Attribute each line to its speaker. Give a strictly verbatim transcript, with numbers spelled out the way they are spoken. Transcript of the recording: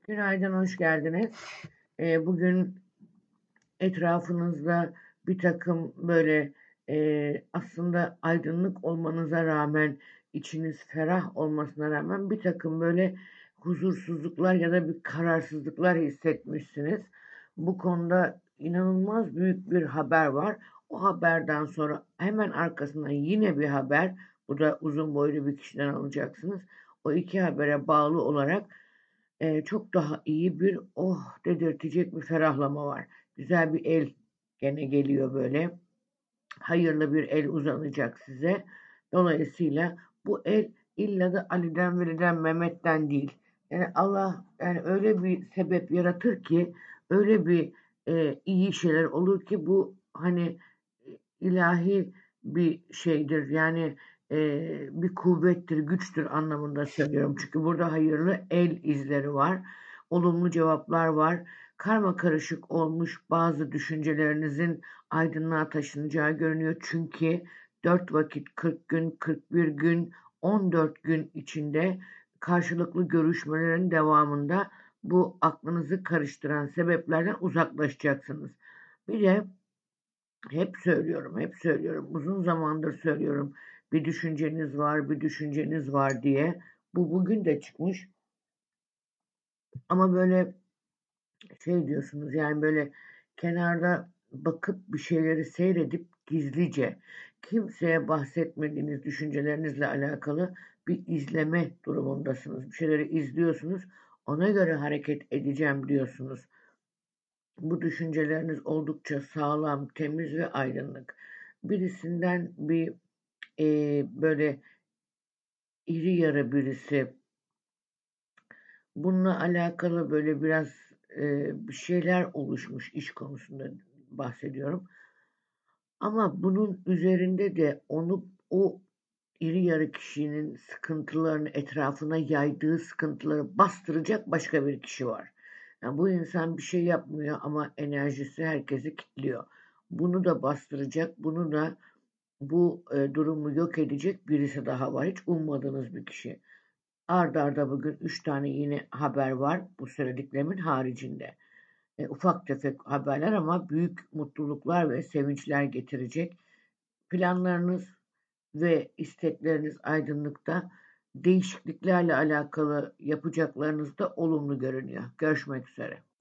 Speaker 1: Günaydın, hoş geldiniz. Eee, bugün etrafınızda bir takım böyle eee, aslında aydınlık olmanıza rağmen, içiniz ferah olmasına rağmen bir takım böyle huzursuzluklar ya da bir kararsızlıklar hissetmişsiniz. Bu konuda inanılmaz büyük bir haber var. O haberden sonra hemen arkasından yine bir haber. Bu da uzun boylu bir kişiden alacaksınız. O iki habere bağlı olarak Eee, çok daha iyi bir oh dedirtecek bir ferahlama var. Güzel bir el gene geliyor böyle. Hayırlı bir el uzanacak size. Dolayısıyla bu el illa da Ali'den, Veli'den, Mehmet'ten değil. Yani Allah yani öyle bir sebep yaratır ki öyle bir e, iyi şeyler olur ki bu hani e, ilahi bir şeydir. Yani e, bir kuvvettir, güçtür anlamında söylüyorum. Çünkü burada hayırlı el izleri var. Olumlu cevaplar var. Karma karışık olmuş bazı düşüncelerinizin aydınlığa taşınacağı görünüyor. Çünkü dört vakit kırk gün, kırk bir gün, on dört gün içinde karşılıklı görüşmelerin devamında bu aklınızı karıştıran sebeplerden uzaklaşacaksınız. Bir de hep söylüyorum, hep söylüyorum, uzun zamandır söylüyorum. Bir düşünceniz var, bir düşünceniz var diye. Bu bugün de çıkmış. Ama böyle şey diyorsunuz yani böyle kenarda bakıp bir şeyleri seyredip gizlice kimseye bahsetmediğiniz düşüncelerinizle alakalı bir izleme durumundasınız. Bir şeyleri izliyorsunuz. Ona göre hareket edeceğim diyorsunuz. Bu düşünceleriniz oldukça sağlam, temiz ve aydınlık. Birisinden bir e, böyle iri yarı birisi bununla alakalı böyle biraz e, bir şeyler oluşmuş iş konusunda bahsediyorum. Ama bunun üzerinde de onu o iri yarı kişinin sıkıntılarını etrafına yaydığı sıkıntıları bastıracak başka bir kişi var. Yani bu insan bir şey yapmıyor ama enerjisi herkesi kilitliyor. Bunu da bastıracak, bunu da bu e, durumu yok edecek birisi daha var. Hiç ummadığınız bir kişi. Arda arda bugün üç tane yine haber var bu söylediklerimin haricinde. E, ufak tefek haberler ama büyük mutluluklar ve sevinçler getirecek. Planlarınız ve istekleriniz aydınlıkta, değişikliklerle alakalı yapacaklarınız da olumlu görünüyor. Görüşmek üzere.